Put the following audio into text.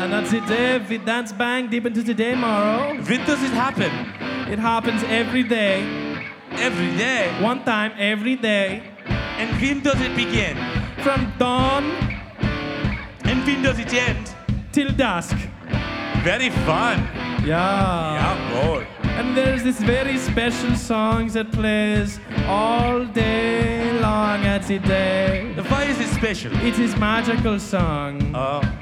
And that's it there. We dance bang deep into the day, Morrow. When does it happen? It happens every day. Every day. One time every day. And when does it begin? From dawn And when does it end? till dusk. Very fun. Yeah. boy. And there's this very special song that plays all day long at the day. Why is it special? It is magical song.